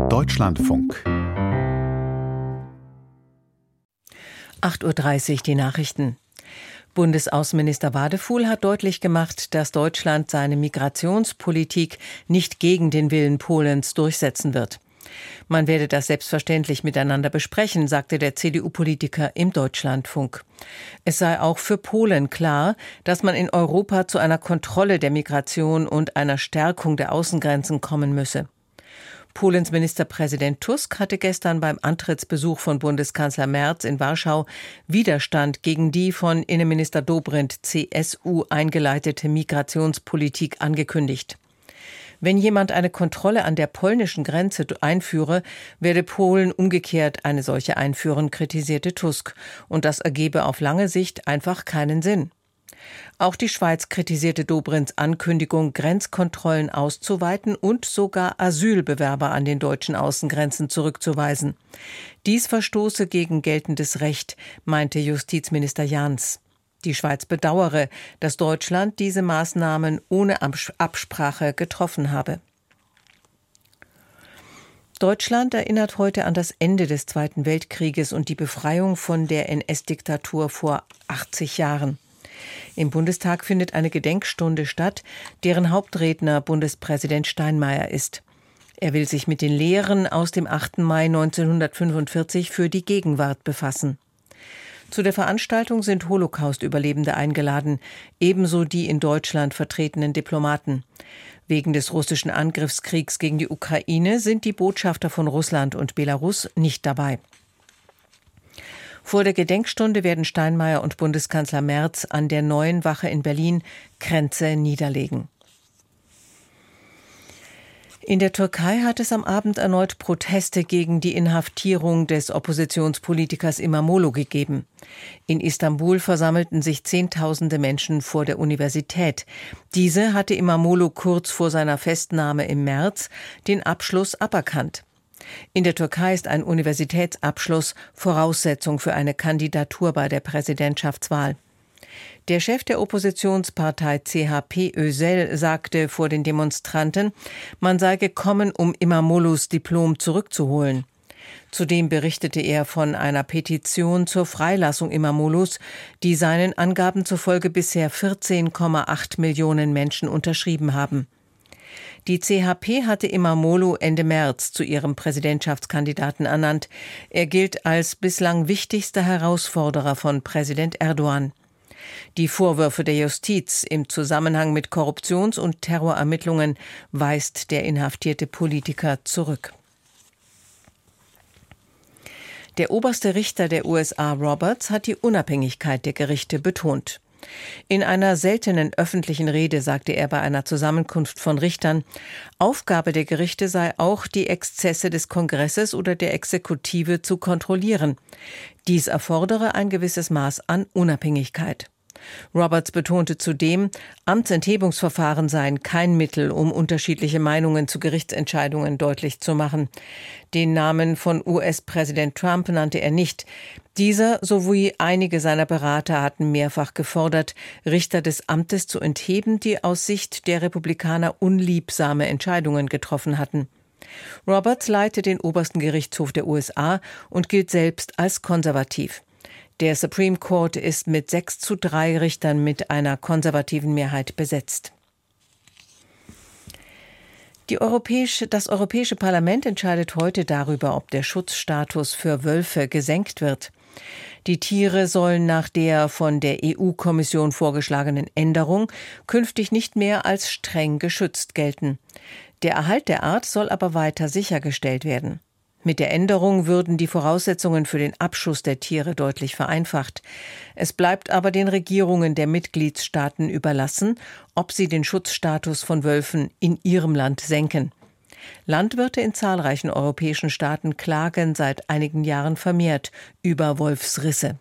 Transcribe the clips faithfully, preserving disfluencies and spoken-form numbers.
Deutschlandfunk. acht Uhr dreißig, die Nachrichten. Bundesaußenminister Wadefuhl hat deutlich gemacht, dass Deutschland seine Migrationspolitik nicht gegen den Willen Polens durchsetzen wird. Man werde das selbstverständlich miteinander besprechen, sagte der C D U-Politiker im Deutschlandfunk. Es sei auch für Polen klar, dass man in Europa zu einer Kontrolle der Migration und einer Stärkung der Außengrenzen kommen müsse. Polens Ministerpräsident Tusk hatte gestern beim Antrittsbesuch von Bundeskanzler Merz in Warschau Widerstand gegen die von Innenminister Dobrindt C S U eingeleitete Migrationspolitik angekündigt. Wenn jemand eine Kontrolle an der polnischen Grenze einführe, werde Polen umgekehrt eine solche einführen, kritisierte Tusk. Und das ergebe auf lange Sicht einfach keinen Sinn. Auch die Schweiz kritisierte Dobrindts Ankündigung, Grenzkontrollen auszuweiten und sogar Asylbewerber an den deutschen Außengrenzen zurückzuweisen. Dies verstoße gegen geltendes Recht, meinte Justizminister Jans. Die Schweiz bedauere, dass Deutschland diese Maßnahmen ohne Absprache getroffen habe. Deutschland erinnert heute an das Ende des Zweiten Weltkrieges und die Befreiung von der N S-Diktatur vor achtzig Jahren. Im Bundestag findet eine Gedenkstunde statt, deren Hauptredner Bundespräsident Steinmeier ist. Er will sich mit den Lehren aus dem achten Mai neunzehnhundertfünfundvierzig für die Gegenwart befassen. Zu der Veranstaltung sind Holocaust-Überlebende eingeladen, ebenso die in Deutschland vertretenen Diplomaten. Wegen des russischen Angriffskriegs gegen die Ukraine sind die Botschafter von Russland und Belarus nicht dabei. Vor der Gedenkstunde werden Steinmeier und Bundeskanzler Merz an der Neuen Wache in Berlin Kränze niederlegen. In der Türkei hat es am Abend erneut Proteste gegen die Inhaftierung des Oppositionspolitikers İmamoğlu gegeben. In Istanbul versammelten sich Zehntausende Menschen vor der Universität. Diese hatte İmamoğlu kurz vor seiner Festnahme im März den Abschluss aberkannt. In der Türkei ist ein Universitätsabschluss Voraussetzung für eine Kandidatur bei der Präsidentschaftswahl. Der Chef der Oppositionspartei C H P, Özel, sagte vor den Demonstranten, man sei gekommen, um İmamoğlu's Diplom zurückzuholen. Zudem berichtete er von einer Petition zur Freilassung İmamoğlu's, die seinen Angaben zufolge bisher vierzehn Komma acht Millionen Menschen unterschrieben haben. Die C H P hatte İmamoğlu Ende März zu ihrem Präsidentschaftskandidaten ernannt. Er gilt als bislang wichtigster Herausforderer von Präsident Erdogan. Die Vorwürfe der Justiz im Zusammenhang mit Korruptions- und Terrorermittlungen weist der inhaftierte Politiker zurück. Der oberste Richter der U S A, Roberts, hat die Unabhängigkeit der Gerichte betont. In einer seltenen öffentlichen Rede sagte er bei einer Zusammenkunft von Richtern, Aufgabe der Gerichte sei auch, die Exzesse des Kongresses oder der Exekutive zu kontrollieren. Dies erfordere ein gewisses Maß an Unabhängigkeit. Roberts betonte zudem, Amtsenthebungsverfahren seien kein Mittel, um unterschiedliche Meinungen zu Gerichtsentscheidungen deutlich zu machen. Den Namen von U S-Präsident Trump nannte er nicht. Dieser sowie einige seiner Berater hatten mehrfach gefordert, Richter des Amtes zu entheben, die aus Sicht der Republikaner unliebsame Entscheidungen getroffen hatten. Roberts leitet den obersten Gerichtshof der U S A und gilt selbst als konservativ. Der Supreme Court ist mit sechs zu drei Richtern mit einer konservativen Mehrheit besetzt. Die Europäische, das Europäische Parlament entscheidet heute darüber, ob der Schutzstatus für Wölfe gesenkt wird. Die Tiere sollen nach der von der E U-Kommission vorgeschlagenen Änderung künftig nicht mehr als streng geschützt gelten. Der Erhalt der Art soll aber weiter sichergestellt werden. Mit der Änderung würden die Voraussetzungen für den Abschuss der Tiere deutlich vereinfacht. Es bleibt aber den Regierungen der Mitgliedstaaten überlassen, ob sie den Schutzstatus von Wölfen in ihrem Land senken. Landwirte in zahlreichen europäischen Staaten klagen seit einigen Jahren vermehrt über Wolfsrisse.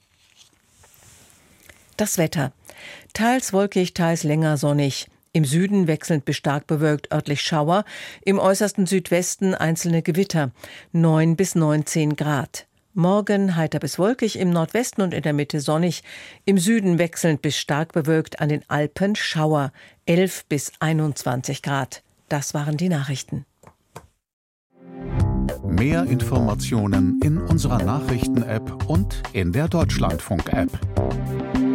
Das Wetter. Teils wolkig, teils länger sonnig. Im Süden wechselnd bis stark bewölkt, örtlich Schauer, im äußersten Südwesten einzelne Gewitter, neun bis neunzehn Grad. Morgen heiter bis wolkig, im Nordwesten und in der Mitte sonnig, im Süden wechselnd bis stark bewölkt, an den Alpen Schauer, elf bis einundzwanzig Grad. Das waren die Nachrichten. Mehr Informationen in unserer Nachrichten-App und in der Deutschlandfunk-App.